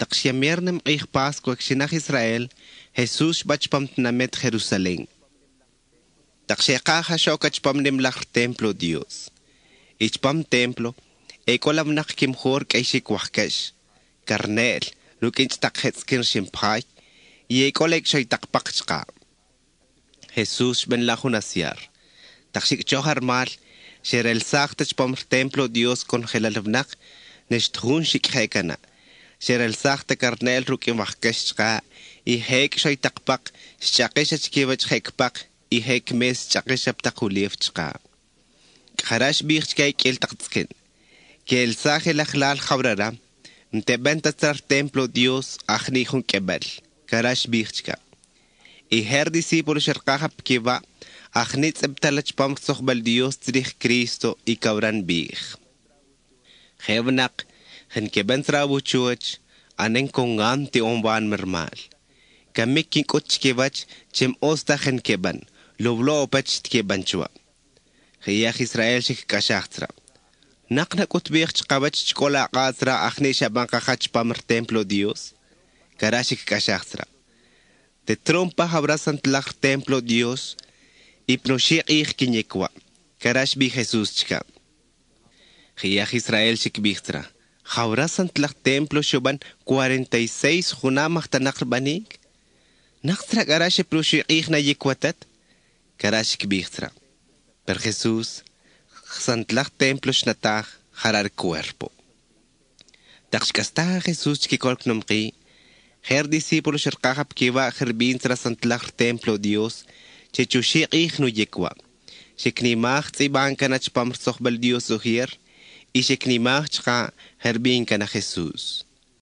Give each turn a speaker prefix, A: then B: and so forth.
A: Takshiamiernem ich Pascua kshinach Israel, Jesus bachpam namet Jerusalén. Takshiakaja shokachpam lach templo Dios. Ichpam templo, ekolam nak kimhor kaishik wahkesh. Karnel, lukinch takhetskin shimpay, yekolek shay takpakchka. Jesus ben lajunasiar. Takshik choharmal, sherel sachtachpam templo Dios con gelalvnak, nesthun shikhekana. Sherel sachte karnel rukin wahkeshka, I hek shay takpak, shakishach kivach hekpak, I hek mes shakishap takulevchka. Kharash bichkay kel takskin. Kel saje lachlal khabrara, mtebenta tar templo Dios achnihun kebel. Kharash bichka. I her discípulo sherkahap kiva, achnitz ebtalach pam sochbal Dios trich Cristo I kabran bich. Hevnak, hen keben trabuchuach, anen kongan ti omban mermal. Kamikin kutchkevach, chem osta hen keban, loblo opach tkebanchua. Khiyach Israel shik kashachtra. Nakna kutbich kabach chkola qasra akhni shaban qachach pamr templo Dios. Karashik kashachtra. Te trompa abrasan tlach templo Dios. Ipnoshik ich kinyekwa. Karash bi Jesus chka. Khiyach Israel shik bichtra. Abrasan tlach templo shoban 46 junamach tanakr banig. Naktra karash proshik ich na yekwatat. Karashik bichtra. Per Jesús, santlach templo shnatach harar cuerpo. Takshkasta Jesús chikolk nomqi, her discípulo sherkahap kiva herbin tra santlach templo Dios, chechushik ich no yekwa. Sheknimach tsiban kanach pamrsoch bal Dios ohier, y sheknimach chka herbin kana Jesús.